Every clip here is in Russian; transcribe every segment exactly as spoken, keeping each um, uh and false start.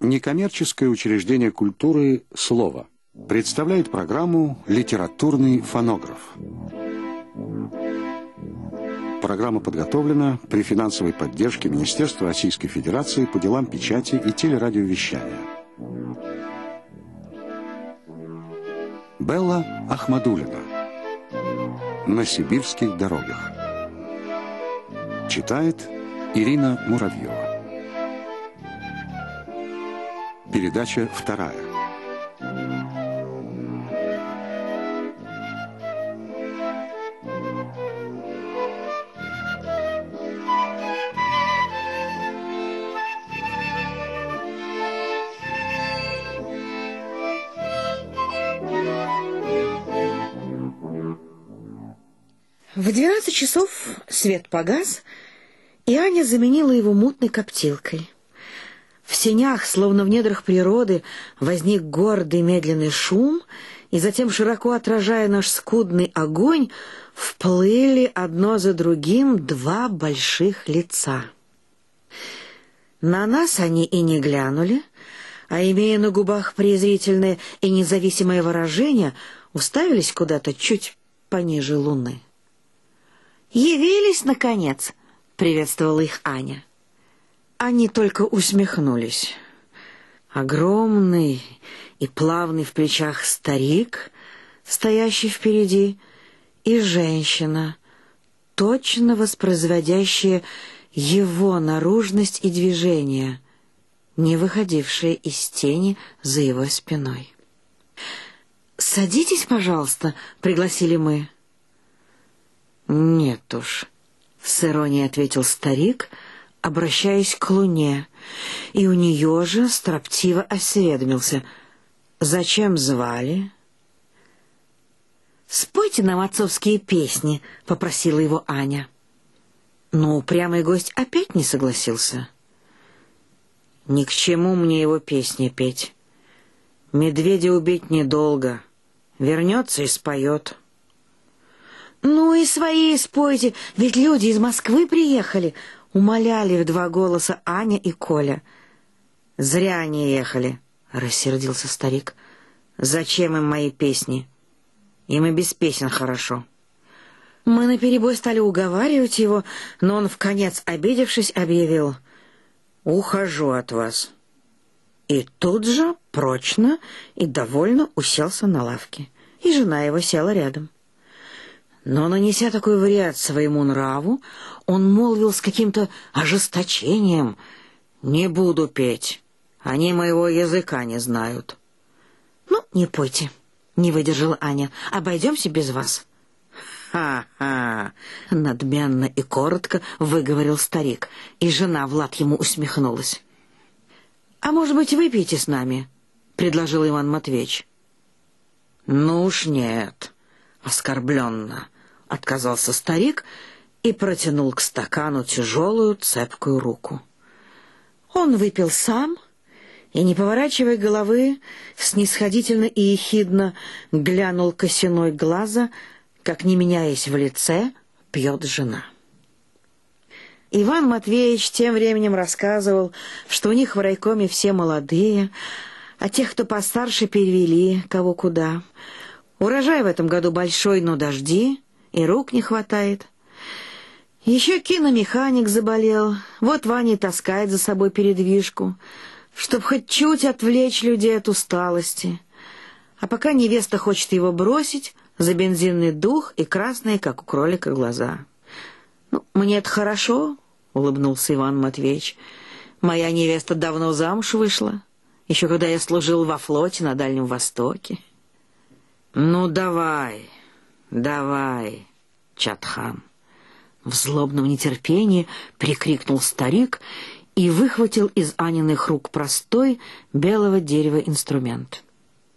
Некоммерческое учреждение культуры «Слово» представляет программу «Литературный фонограф». Программа подготовлена при финансовой поддержке Министерства Российской Федерации по делам печати и телерадиовещания. Белла Ахмадуллина. На сибирских дорогах. Читает Ирина Муравьева. Передача вторая. В двенадцать часов свет погас, и Аня заменила его мутной коптилкой. В сенях, словно в недрах природы, возник гордый медленный шум, и затем, широко отражая наш скудный огонь, вплыли одно за другим два больших лица. На нас они и не глянули, а, имея на губах презрительное и независимое выражение, уставились куда-то чуть пониже луны. «Явились, наконец!» — приветствовала их Аня. Они только усмехнулись. Огромный и плавный в плечах старик, стоящий впереди, и женщина, точно воспроизводящая его наружность и движения, не выходившая из тени за его спиной. «Садитесь, пожалуйста», — пригласили мы. «Нет уж», — с иронией ответил старик, обращаясь к луне, и у нее же строптиво осведомился: «Зачем звали?» «Спойте нам отцовские песни», — попросила его Аня. Но упрямый гость опять не согласился. «Ни к чему мне его песни петь. Медведя убить недолго. Вернется и споет». «Ну и свои спойте, ведь люди из Москвы приехали», — умоляли в два голоса Аня и Коля. «Зря они ехали», — рассердился старик. «Зачем им мои песни? Им и без песен хорошо». Мы наперебой стали уговаривать его, но он, вконец обидевшись, объявил: «Ухожу от вас». И тут же прочно и довольно уселся на лавке, и жена его села рядом. Но, нанеся такой вред своему нраву, он молвил с каким-то ожесточением: «Не буду петь, они моего языка не знают». «Ну, не пойте», — не выдержала Аня, — «обойдемся без вас». «Ха-ха!» — надменно и коротко выговорил старик, и жена в лад ему усмехнулась. «А может быть, выпьете с нами?» — предложил Иван Матвеевич. «Ну уж нет», — оскорбленно отказался старик и протянул к стакану тяжелую цепкую руку. Он выпил сам и, не поворачивая головы, снисходительно и ехидно глянул косиной глаза, как, не меняясь в лице, пьет жена. Иван Матвеевич тем временем рассказывал, что у них в райкоме все молодые, а тех, кто постарше, перевели кого куда. Урожай в этом году большой, но дожди, и рук не хватает. Еще киномеханик заболел, вот Ваня таскает за собой передвижку, чтоб хоть чуть отвлечь людей от усталости. А пока невеста хочет его бросить за бензинный дух и красные, как у кролика, глаза. «Ну, мне это хорошо», — улыбнулся Иван Матвеевич. «Моя невеста давно замуж вышла, еще когда я служил во флоте на Дальнем Востоке». «Ну, давай, давай, Чатхан!» В злобном нетерпении прикрикнул старик и выхватил из Аниных рук простой белого дерева инструмент.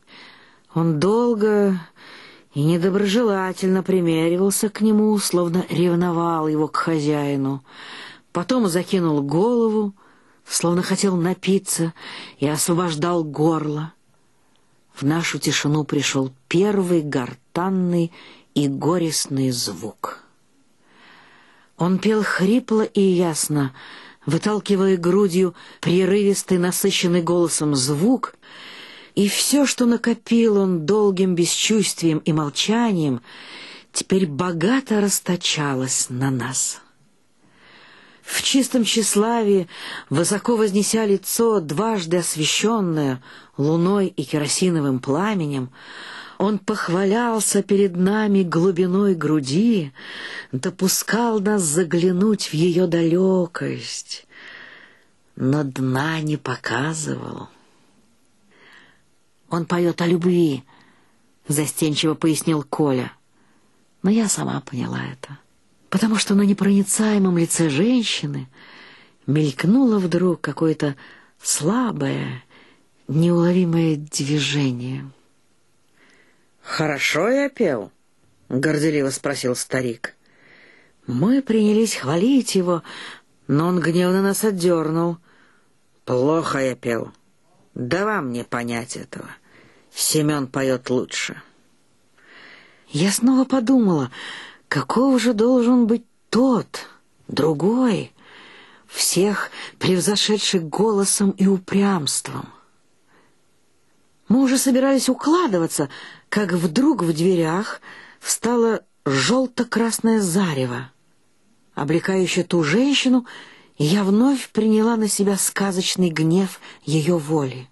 Он долго и недоброжелательно примеривался к нему, словно ревновал его к хозяину. Потом закинул голову, словно хотел напиться, и освобождал горло. В нашу тишину пришел первый гортанный и горестный звук. Он пел хрипло и ясно, выталкивая грудью прерывистый, насыщенный голосом звук, и все, что накопил он долгим бесчувствием и молчанием, теперь богато расточалось на нас. В чистом тщеславии, высоко вознеся лицо, дважды освещенное луной и керосиновым пламенем, он похвалялся перед нами глубиной груди, допускал нас заглянуть в ее далекость, но дна не показывал. «Он поет о любви», — застенчиво пояснил Коля, но я сама поняла это, потому что на непроницаемом лице женщины мелькнуло вдруг какое-то слабое, неуловимое движение. «Хорошо я пел?» — горделиво спросил старик. Мы принялись хвалить его, но он гневно нас отдернул. «Плохо я пел. Да вам не понять этого. Семен поет лучше». Я снова подумала, каков же должен быть тот, другой, всех превзошедший голосом и упрямством. Мы уже собирались укладываться, как вдруг в дверях встало желто-красное зарево, облекающее ту женщину, и я вновь приняла на себя сказочный гнев ее воли.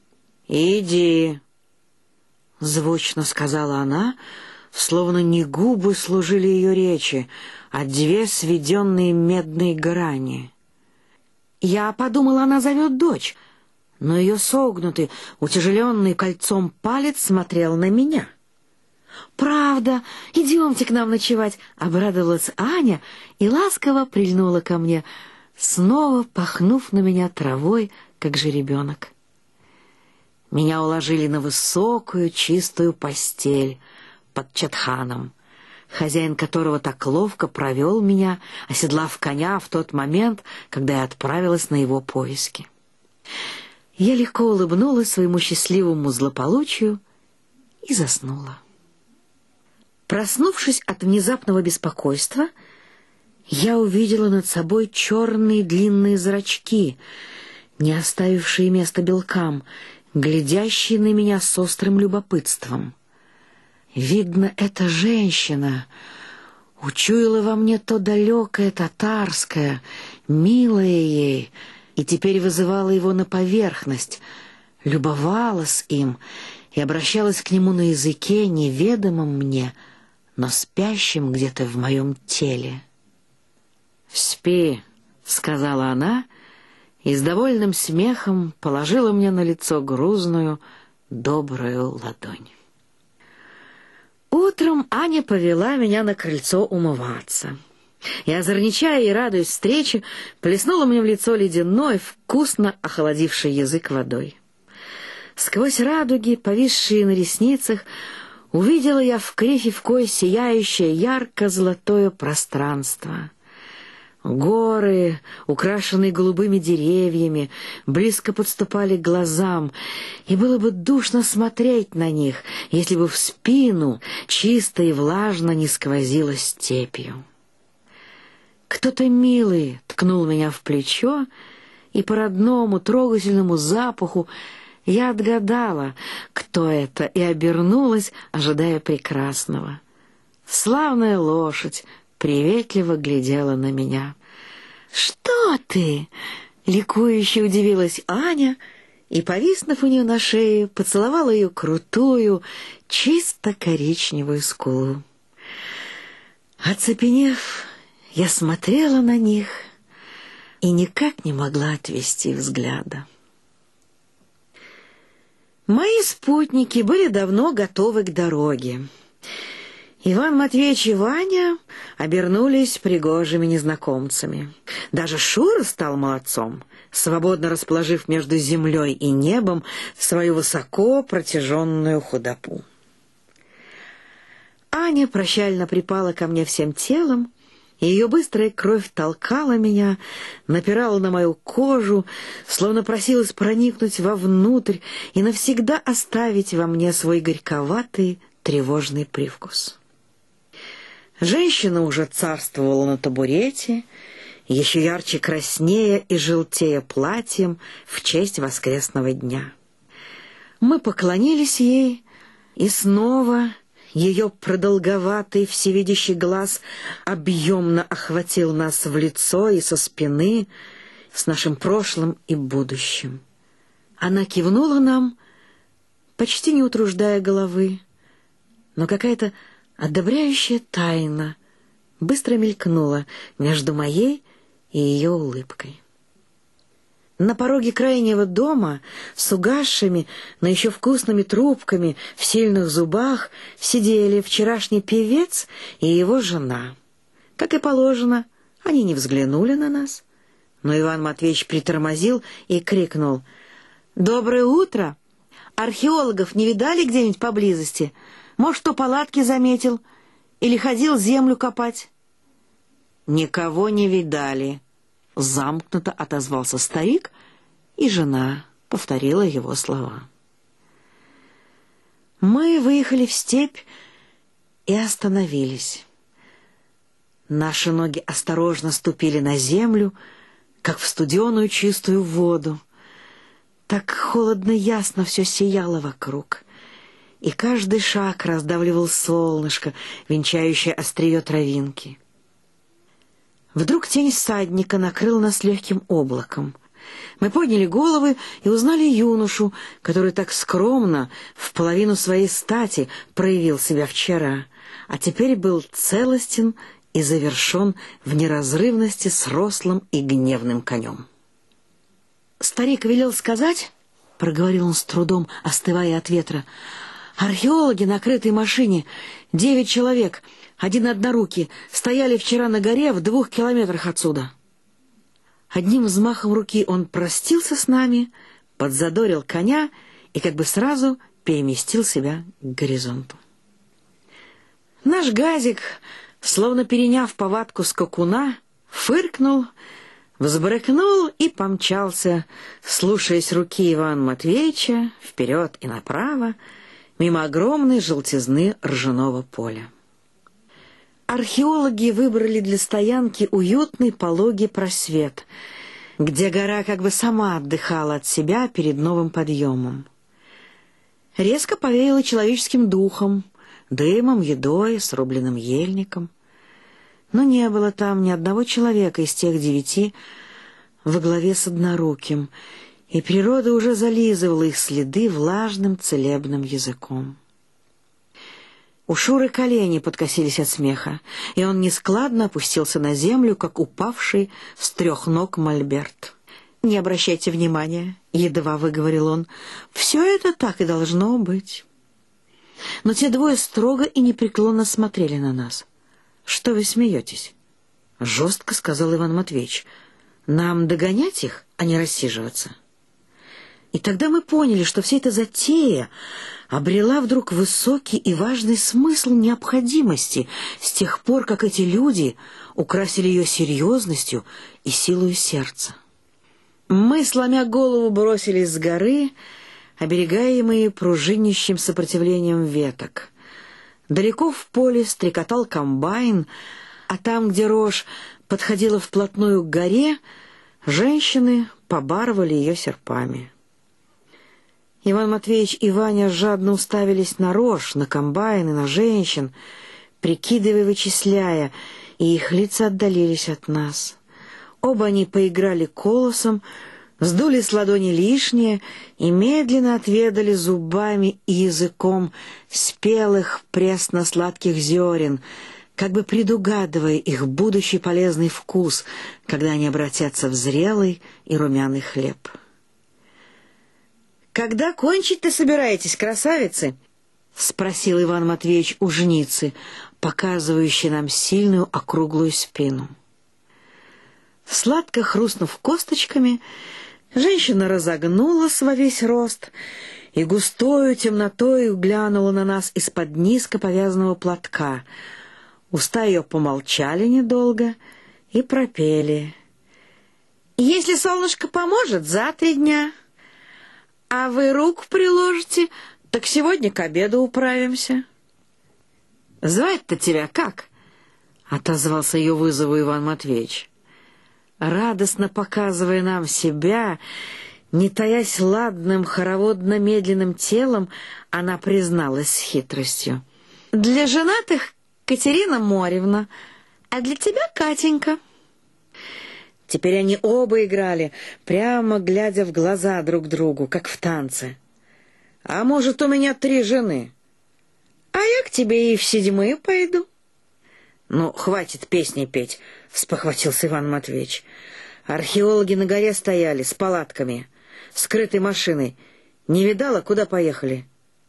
«Иди», — звучно сказала она, словно не губы служили ее речи, а две сведенные медные грани. Я подумала, она зовет дочь, но ее согнутый, утяжеленный кольцом палец смотрел на меня. «Правда, идемте к нам ночевать», — обрадовалась Аня и ласково прильнула ко мне, снова пахнув на меня травой, как жеребенок. Меня уложили на высокую чистую постель под чатханом, хозяин которого так ловко провел меня, оседлав коня в тот момент, когда я отправилась на его поиски. Я легко улыбнулась своему счастливому злополучию и заснула. Проснувшись от внезапного беспокойства, я увидела над собой черные длинные зрачки, не оставившие места белкам, глядящие на меня с острым любопытством. Видно, эта женщина учуяла во мне то далекое татарское, милое ей, и теперь вызывала его на поверхность, любовалась им и обращалась к нему на языке, неведомом мне, но спящем где-то в моем теле. «Спи», — сказала она, и с довольным смехом положила мне на лицо грузную, добрую ладонь. Утром Аня повела меня на крыльцо умываться. Я, озорничая и радуясь встрече, плеснула мне в лицо ледяной, вкусно охладивший язык водой. Сквозь радуги, повисшие на ресницах, увидела я в Крефевкой сияющее ярко-золотое пространство. Горы, украшенные голубыми деревьями, близко подступали к глазам, и было бы душно смотреть на них, если бы в спину чисто и влажно не сквозило степью. Кто-то милый ткнул меня в плечо, и по родному трогательному запаху я отгадала, кто это, и обернулась, ожидая прекрасного. Славная лошадь приветливо глядела на меня. «Что ты?» — ликующе удивилась Аня, и, повиснув у нее на шее, поцеловала ее крутую, чисто коричневую скулу. Оцепенев, я смотрела на них и никак не могла отвести взгляда. Мои спутники были давно готовы к дороге. Иван Матвеевич и Ваня обернулись пригожими незнакомцами. Даже Шура стал молодцом, свободно расположив между землей и небом свою высоко протяженную худобу. Аня прощально припала ко мне всем телом, и ее быстрая кровь толкала меня, напирала на мою кожу, словно просилась проникнуть вовнутрь и навсегда оставить во мне свой горьковатый, тревожный привкус. Женщина уже царствовала на табурете, еще ярче краснея и желтея платьем в честь воскресного дня. Мы поклонились ей, и снова ее продолговатый всевидящий глаз объемно охватил нас в лицо и со спины с нашим прошлым и будущим. Она кивнула нам, почти не утруждая головы, но какая-то одобряющая тайна быстро мелькнула между моей и ее улыбкой. На пороге крайнего дома с угасшими, но еще вкусными трубками в сильных зубах сидели вчерашний певец и его жена. Как и положено, они не взглянули на нас, но Иван Матвеевич притормозил и крикнул: «Доброе утро! Археологов не видали где-нибудь поблизости? Может, кто палатки заметил? Или ходил землю копать?» «Никого не видали», — замкнуто отозвался старик, и жена повторила его слова. Мы выехали в степь и остановились. Наши ноги осторожно ступили на землю, как в студеную чистую воду. Так холодно ясно все сияло вокруг, и каждый шаг раздавливал солнышко, венчающее острие травинки. Вдруг тень всадника накрыла нас легким облаком. Мы подняли головы и узнали юношу, который так скромно, в половину своей стати, проявил себя вчера, а теперь был целостен и завершен в неразрывности с рослым и гневным конем. «Старик велел сказать, — проговорил он с трудом, остывая от ветра, — археологи на крытой машине, девять человек, один однорукий, стояли вчера на горе в двух километрах отсюда». Одним взмахом руки он простился с нами, подзадорил коня и как бы сразу переместил себя к горизонту. Наш газик, словно переняв повадку скакуна, фыркнул, взбрыкнул и помчался, слушаясь руки Ивана Матвеевича, вперед и направо, мимо огромной желтизны ржаного поля. Археологи выбрали для стоянки уютный пологий просвет, где гора как бы сама отдыхала от себя перед новым подъемом. Резко повеяло человеческим духом, дымом, едой, срубленным ельником. Но не было там ни одного человека из тех девяти во главе с одноруким, и природа уже зализывала их следы влажным целебным языком. У Шуры колени подкосились от смеха, и он нескладно опустился на землю, как упавший с трех ног мольберт. «Не обращайте внимания», — едва выговорил он, — «все это так и должно быть». Но те двое строго и непреклонно смотрели на нас. «Что вы смеетесь?» — жестко сказал Иван Матвеевич. «Нам догонять их, а не рассиживаться». И тогда мы поняли, что вся эта затея обрела вдруг высокий и важный смысл необходимости с тех пор, как эти люди украсили ее серьезностью и силою сердца. Мы, сломя голову, бросились с горы, оберегаемые пружинящим сопротивлением веток. Далеко в поле стрекотал комбайн, а там, где рожь подходила вплотную к горе, женщины побарывали ее серпами. Иван Матвеевич и Ваня жадно уставились на рожь, на комбайн и на женщин, прикидывая, вычисляя, и их лица отдалились от нас. Оба они поиграли колосом, сдули с ладони лишнее и медленно отведали зубами и языком спелых пресно-сладких зерен, как бы предугадывая их будущий полезный вкус, когда они обратятся в зрелый и румяный хлеб. «Когда кончить-то собираетесь, красавицы?» — спросил Иван Матвеевич у жницы, показывающей нам сильную округлую спину. Сладко хрустнув косточками, женщина разогнулась во весь рост и густою темнотою глянула на нас из-под низко повязанного платка. Уста ее помолчали недолго и пропели: «Если солнышко поможет, за три дня. А вы руку приложите, так сегодня к обеду управимся». «Звать-то тебя как?» — отозвался ее вызову Иван Матвеевич. Радостно показывая нам себя, не таясь ладным хороводно-медленным телом, она призналась с хитростью: «Для женатых Катерина Моревна, а для тебя Катенька». Теперь они оба играли, прямо глядя в глаза друг другу, как в танце. «А может, у меня три жены? А я к тебе и в седьмые пойду». «Ну, хватит песни петь», — спохватился Иван Матвеевич. «Археологи на горе стояли с палатками, скрытой машиной. Не видала, куда поехали?»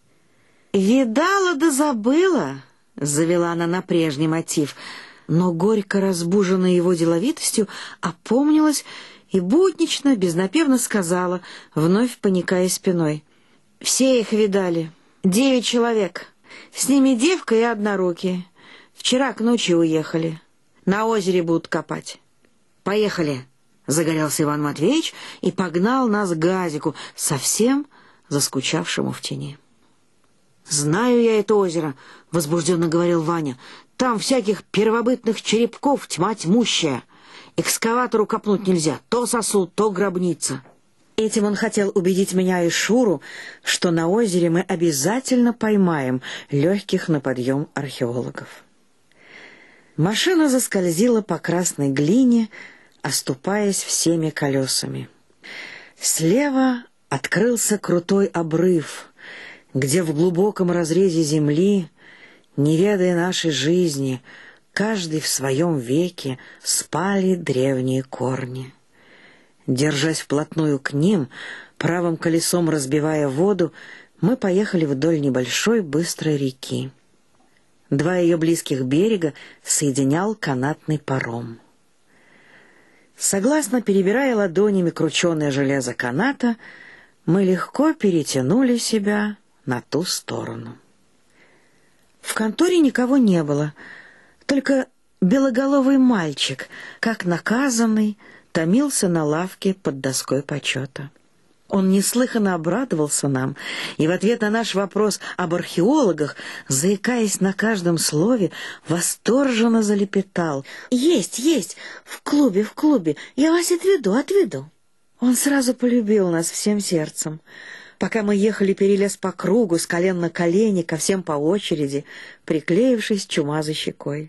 «Видала да забыла», — завела она на прежний мотив, но, горько разбуженная его деловитостью, опомнилась и буднично, безнапевно сказала, вновь поникая спиной: «Все их видали. Девять человек. С ними девка и однорукие. Вчера к ночи уехали. На озере будут копать. Поехали!» Загорелся Иван Матвеевич и погнал нас к газику, совсем заскучавшему в тени. «Знаю я это озеро», — возбужденно говорил Ваня. «Там всяких первобытных черепков тьма тьмущая. Экскаватору копнуть нельзя. То сосуд, то гробница». Этим он хотел убедить меня и Шуру, что на озере мы обязательно поймаем легких на подъем археологов. Машина заскользила по красной глине, оступаясь всеми колесами. Слева открылся крутой обрыв, где в глубоком разрезе земли, не ведая нашей жизни, каждый в своем веке, спали древние корни. Держась вплотную к ним, правым колесом разбивая воду, мы поехали вдоль небольшой быстрой реки. Два ее близких берега соединял канатный паром. Согласно перебирая ладонями крученое железо каната, мы легко перетянули себя на ту сторону. В конторе никого не было, только белоголовый мальчик, как наказанный, томился на лавке под доской почета. Он неслыханно обрадовался нам, и в ответ на наш вопрос об археологах, заикаясь на каждом слове, восторженно залепетал: «Есть, есть! В клубе, в клубе! Я вас отведу, отведу!» Он сразу полюбил нас всем сердцем. Пока мы ехали перелез по кругу, с колен на колени, ко всем по очереди, приклеившись чумазой щекой.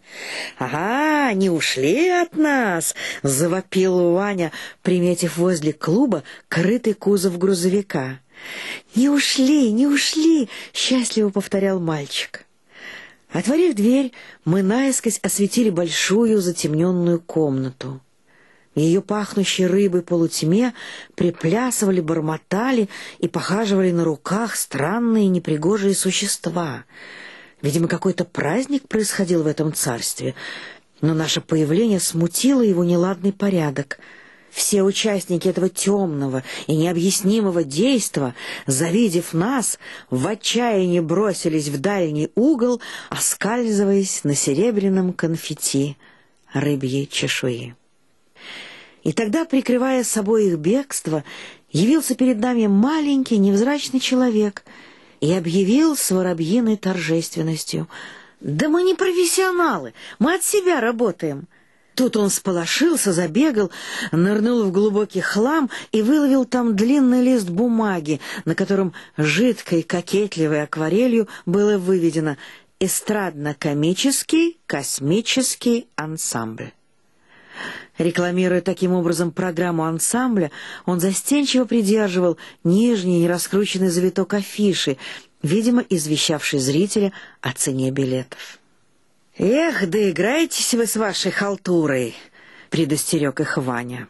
«Ага, не ушли от нас!» — завопил Ваня, приметив возле клуба крытый кузов грузовика. «Не ушли, не ушли!» — счастливо повторял мальчик. Отворив дверь, мы наискось осветили большую затемненную комнату. В ее пахнущей рыбой полутьме приплясывали, бормотали и похаживали на руках странные непригожие существа. Видимо, какой-то праздник происходил в этом царстве, но наше появление смутило его неладный порядок. Все участники этого темного и необъяснимого действа, завидев нас, в отчаянии бросились в дальний угол, оскальзываясь на серебряном конфетти рыбьей чешуи. И тогда, прикрывая собой их бегство, явился перед нами маленький невзрачный человек и объявил с воробьиной торжественностью: «Да мы не профессионалы, мы от себя работаем». Тут он всполошился, забегал, нырнул в глубокий хлам и выловил там длинный лист бумаги, на котором жидкой кокетливой акварелью было выведено: «Эстрадно-комический космический ансамбль». Рекламируя таким образом программу ансамбля, он застенчиво придерживал нижний нераскрученный завиток афиши, видимо, извещавший зрителя о цене билетов. «Эх, да играетесь вы с вашей халтурой!» — предостерег их Ваня.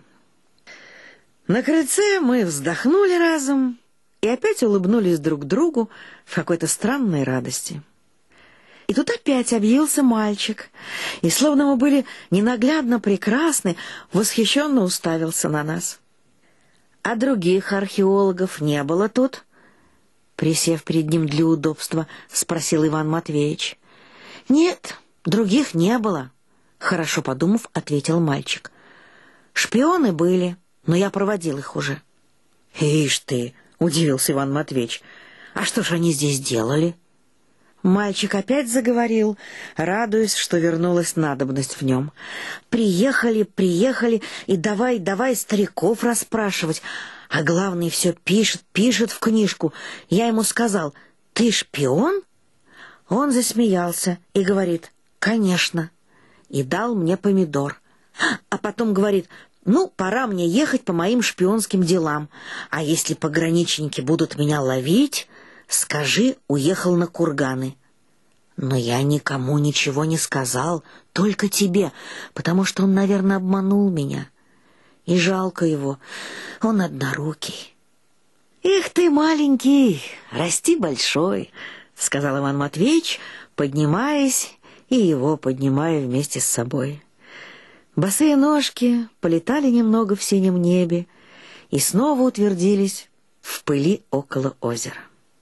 На крыльце мы вздохнули разом и опять улыбнулись друг другу в какой-то странной радости. И тут опять объявился мальчик, и, словно мы были ненаглядно прекрасны, восхищенно уставился на нас. «А других археологов не было тут?» Присев перед ним для удобства, спросил Иван Матвеевич. «Нет, других не было», — хорошо подумав, ответил мальчик. «Шпионы были, но я проводил их уже». «Ишь ты!» — удивился Иван Матвеевич. «А что ж они здесь делали?» Мальчик опять заговорил, радуясь, что вернулась надобность в нем. Приехали, приехали, и давай, давай стариков расспрашивать. А главное, все пишет, пишет в книжку. Я ему сказал: «Ты шпион?» Он засмеялся и говорит: «Конечно». И дал мне помидор. А потом говорит: «Ну, пора мне ехать по моим шпионским делам. А если пограничники будут меня ловить, скажи, уехал на курганы». Но я никому ничего не сказал, только тебе, потому что он, наверное, обманул меня. И жалко его, он однорукий. «Эх ты, маленький, расти большой», — сказал Иван Матвеевич, поднимаясь и его поднимая вместе с собой. Босые ножки полетали немного в синем небе и снова утвердились в пыли около озера.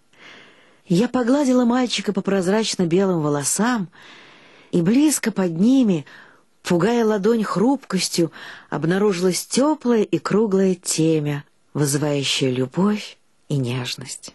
Я погладила мальчика по прозрачно-белым волосам, и близко под ними, пугая ладонь хрупкостью, обнаружилась теплая и круглая темя, вызывающая любовь и нежность.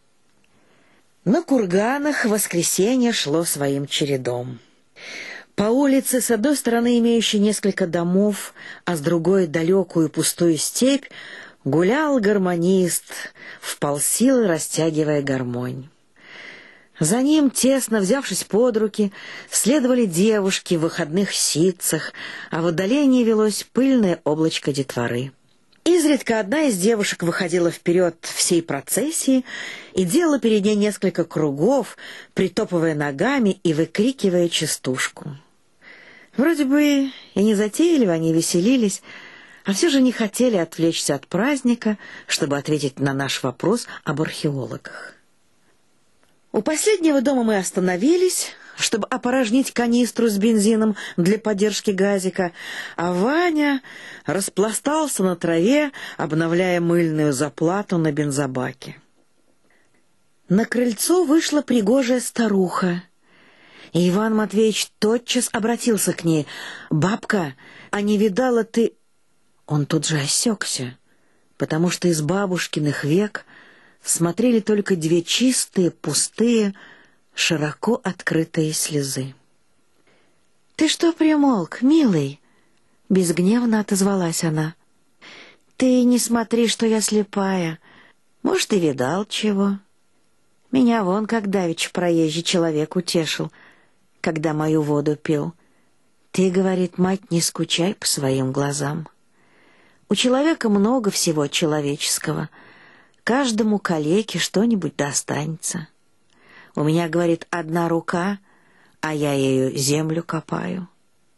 На курганах воскресенье шло своим чередом. По улице, с одной стороны имеющей несколько домов, а с другой далекую пустую степь, гулял гармонист, вполсилы растягивая гармонь. За ним, тесно взявшись под руки, следовали девушки в выходных ситцах, а в отдалении велось пыльное облачко детворы. Изредка одна из девушек выходила вперед всей процессии и делала перед ней несколько кругов, притопывая ногами и выкрикивая частушку. Вроде бы и не затейливо они веселились, а все же не хотели отвлечься от праздника, чтобы ответить на наш вопрос об археологах. У последнего дома мы остановились, чтобы опорожнить канистру с бензином для поддержки газика, а Ваня распластался на траве, обновляя мыльную заплату на бензобаке. На крыльцо вышла пригожая старуха, и Иван Матвеевич тотчас обратился к ней: «Бабка, а не видала ты...» Он тут же осекся, потому что из бабушкиных век смотрели только две чистые, пустые, широко открытые слезы. «Ты что примолк, милый?» — безгневно отозвалась она. «Ты не смотри, что я слепая. Может, и видал чего. Меня вон как давеча проезжий человек утешил, когда мою воду пил. Ты, говорит, мать, не скучай по своим глазам. У человека много всего человеческого. Каждому калеке что-нибудь достанется. У меня, говорит, одна рука, а я ею землю копаю».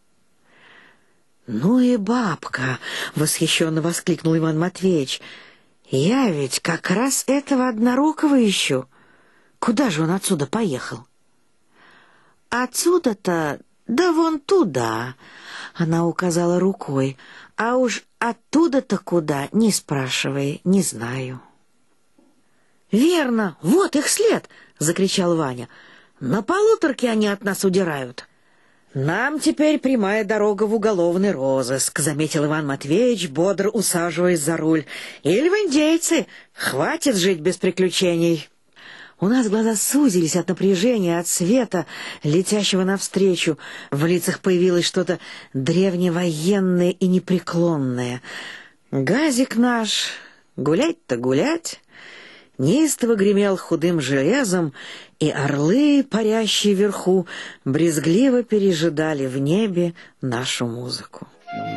«Ну и бабка!» — восхищенно воскликнул Иван Матвеевич. «Я ведь как раз этого однорукого ищу. Куда же он отсюда поехал?» «Отсюда-то, да вон туда!» — она указала рукой. «А уж оттуда-то куда, не спрашивай, не знаю». «Верно, вот их след!» — закричал Ваня. «На полуторке они от нас удирают». «Нам теперь прямая дорога в уголовный розыск», — заметил Иван Матвеевич, бодро усаживаясь за руль. «Или в индейцы! Хватит жить без приключений!» У нас глаза сузились от напряжения, от света, летящего навстречу. В лицах появилось что-то древневоенное и непреклонное. Газик наш, гулять-то гулять, неистово гремел худым железом, и орлы, парящие вверху, брезгливо пережидали в небе нашу музыку.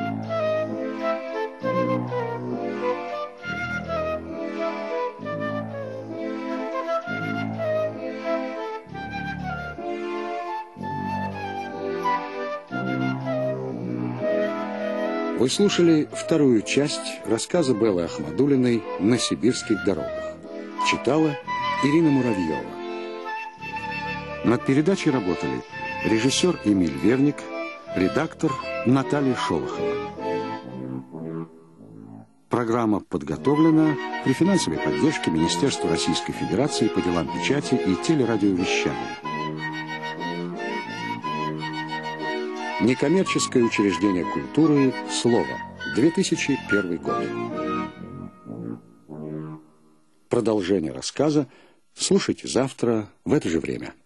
Вы слушали вторую часть рассказа Беллы Ахмадуллиной «На сибирских дорогах». Читала Ирина Муравьева. Над передачей работали режиссер Эмиль Верник, редактор Наталья Шолохова. Программа подготовлена при финансовой поддержке Министерства Российской Федерации по делам печати и телерадиовещания. Некоммерческое учреждение культуры «Слово», две тысячи первый год. Продолжение рассказа слушайте завтра в это же время.